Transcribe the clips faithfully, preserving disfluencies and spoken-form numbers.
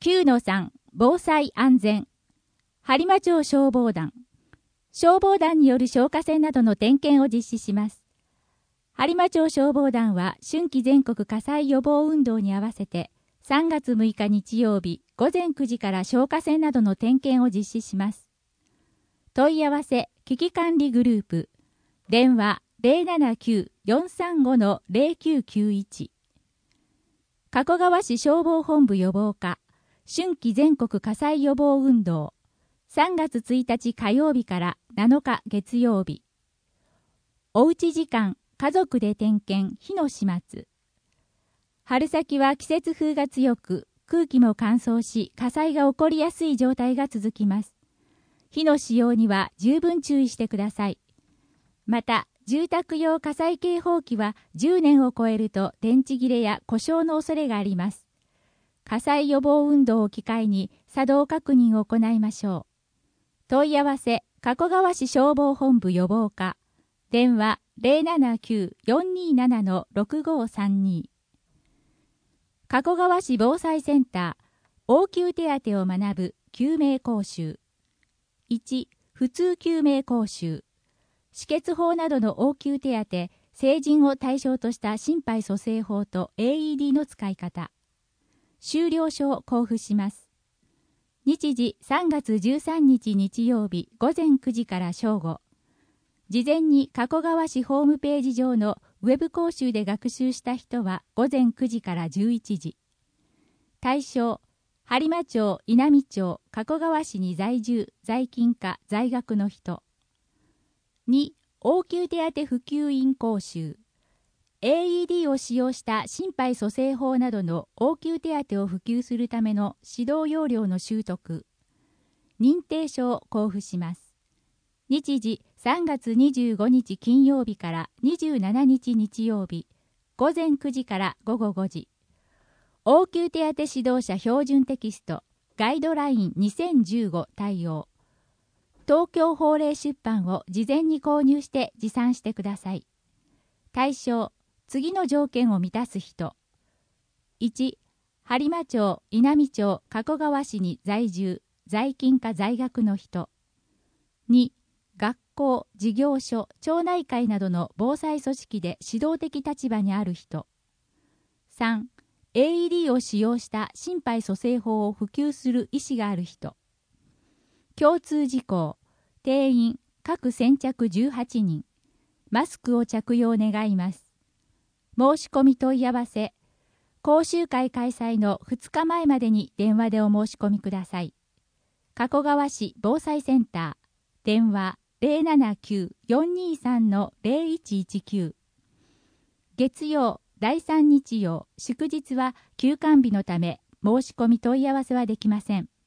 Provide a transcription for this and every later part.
きゅうのさん 防災安全播磨町消防団消防団による消火栓などの点検を実施します。播磨町消防団は春季全国火災予防運動に合わせてさんがつむいか日曜日午前くじから消火栓などの点検を実施します。問い合わせ危機管理グループ電話 ゼロななきゅう よんさんご ゼロきゅうきゅういち 加古川市消防本部予防課春季全国火災予防運動さんがつついたち火曜日からなのか月曜日おうち時間家族で点検火の始末春先は季節風が強く空気も乾燥し火災が起こりやすい状態が続きます。火の使用には十分注意してください。また住宅用火災警報器はじゅうねんを超えると電池切れや故障の恐れがあります。火災予防運動を機会に作動確認を行いましょう。問い合わせ加古川市消防本部予防課電話 ゼロななきゅう よんになな ろくごさんに 加古川市防災センター応急手当を学ぶ救命講習いち普通救命講習止血法などの応急手当成人を対象とした心肺蘇生法と エーイーディー の使い方修了書を交付します。日時さんがつじゅうさんにち日曜日午前くじから正午事前に加古川市ホームページ上のウェブ講習で学習した人は午前くじからじゅういちじ対象播磨町、稲美町、加古川市に在住、在勤か在学の人に応急手当普及員講習 エーイーディー を使用した心肺蘇生法などの応急手当を普及するための指導要領の習得認定書を交付します。日時さんがつにじゅうごにち金曜日からにじゅうしちにち日曜日午前くじから午後ごじ応急手当指導者標準テキストガイドラインにせんじゅうご対応東京法令出版を事前に購入して持参してください。対象次の条件を満たす人いち播磨町、稲美町、加古川市に在住、在勤か在学の人に学校、事業所、町内会などの防災組織で指導的立場にある人さん エーイーディー を使用した心肺蘇生法を普及する意思がある人共通事項定員各先着じゅうはちにんマスクを着用願います。申し込み問い合わせ講習会開催のふつかまえまでに電話でお申し込みください。加古川市防災センター電話 ゼロななきゅう よんにさん ゼロいちいちきゅう月曜だいさん日曜祝日は休館日のため申し込み問い合わせはできません。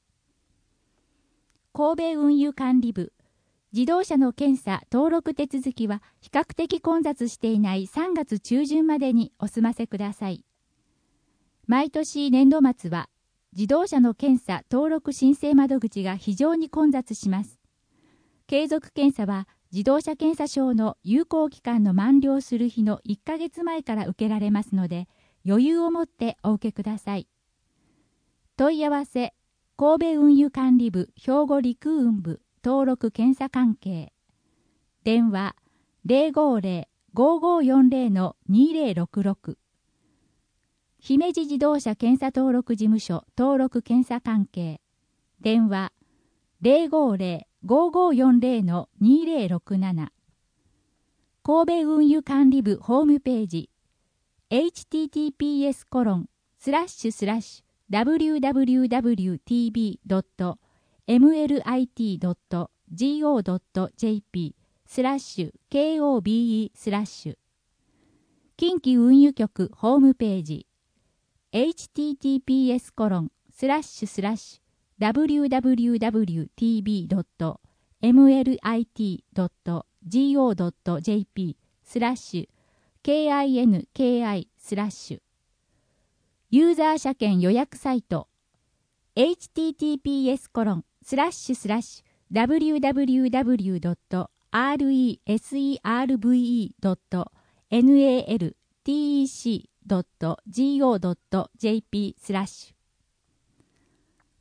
神戸運輸管理部自動車の検査登録手続きは比較的混雑していないさんがつちゅうじゅんまでにお済ませください。毎年年度末は自動車の検査登録申請窓口が非常に混雑します。継続検査は自動車検査証の有効期間の満了する日のいっかげつまえから受けられますので余裕を持ってお受けください。問い合わせ神戸運輸管理部兵庫陸運部登録検査関係電話 ゼロごゼロ ごごよんゼロ にゼロろくろく 姫路自動車検査登録事務所登録検査関係電話 ゼロごゼロ ごごよんゼロ にゼロろくなな 神戸運輸管理部ホームページ エイチティーティーピーエスコロンスラッシュスラッシュダブリューダブリューダブリューティービードットエムエルアイティードットジーオードットジェーピー スラッシュ ケーオービーイー スラッシュ近畿運輸局ホームページ エイチティーティーピーエスコロンスラッシュスラッシュダブリューダブリューダブリューティービードットエムエルアイティードットジーオードットジェーピー スラッシュ ケーアイエヌケーアイ スラッシュユーザー車検予約サイト エイチティーティーピーエスコロンスラッシュスラッシュダブリューダブリューダブリュードットアールイーエスイーアールブイードットエヌエーエルティーイーシードットジーオードットジェーピー スラッシュ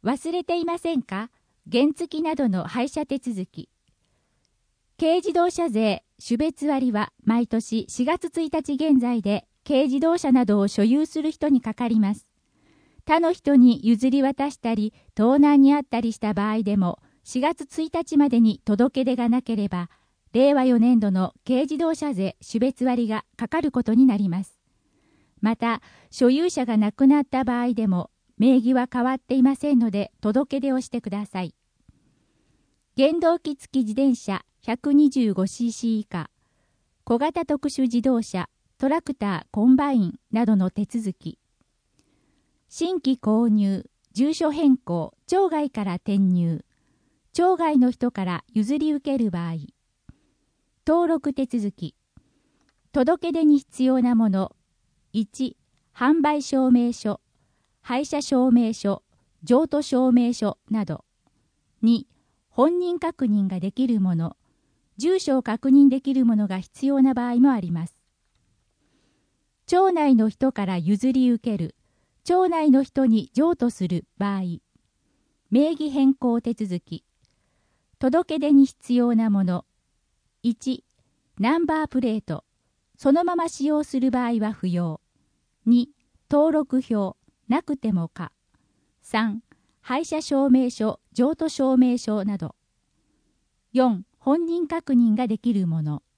忘れていませんか？原付などの廃車手続き。軽自動車税種別割は毎年しがつついたち現在で軽自動車などを所有する人にかかります。他の人に譲り渡したり盗難にあったりした場合でもしがつついたちまでに届け出がなければれいわよねんどの軽自動車税種別割がかかることになります。また所有者が亡くなった場合でも名義は変わっていませんので届け出をしてください。原動機付き自転車 ひゃくにじゅうごシーシー 以下、小型特殊自動車、トラクター、コンバインなどの手続き、新規購入、住所変更、町外から転入、町外の人から譲り受ける場合、登録手続き、届け出に必要なもの、いち、販売証明書、廃車証明書、譲渡証明書など、に、本人確認ができるもの、住所を確認できるものが必要な場合もあります。町内の人から譲り受ける、町内の人に譲渡する場合、名義変更手続き、届け出に必要なもの、いち、ナンバープレート、そのまま使用する場合は不要。に、登録表、なくてもか。さん、廃車証明書、譲渡証明書など。よん、本人確認ができるもの。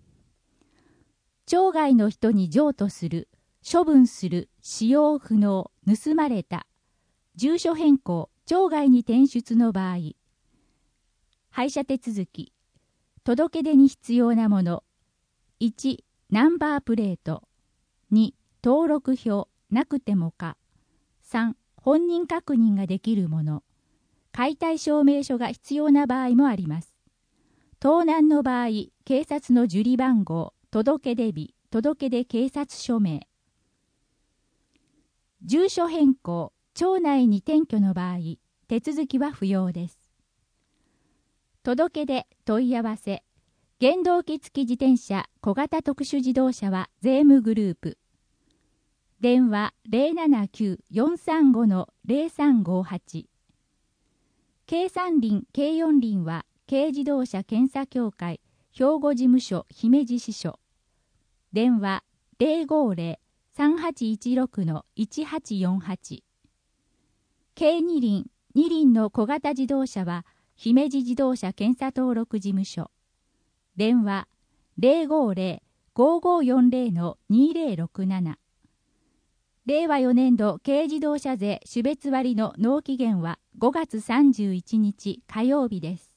町外の人に譲渡する、処分する、使用不能、盗まれた。住所変更、町外に転出の場合。廃車手続き。届け出に必要なもの。いち、ナンバープレート。に、登録表、なくてもか。さん、本人確認ができるもの。解体証明書が必要な場合もあります。盗難の場合、警察の受理番号、届け出日、届け出警察署名。住所変更、町内に転居の場合、手続きは不要です。届け出、問い合わせ。原動機付き自転車、小型特殊自動車は税務グループ。電話 ゼロななきゅう よんさんご ゼロさんごはち。軽三輪、軽四輪は軽自動車検査協会兵庫事務所姫路支所。電話 ゼロごゼロ さんはちいちろく いちはちよんはち。軽二輪、二輪の小型自動車は姫路自動車検査登録事務所。電話 ゼロごゼロ ごごよんゼロ にゼロろくなな。れいわよねんど軽自動車税種別割の納期限はごがつさんじゅういちにち火曜日です。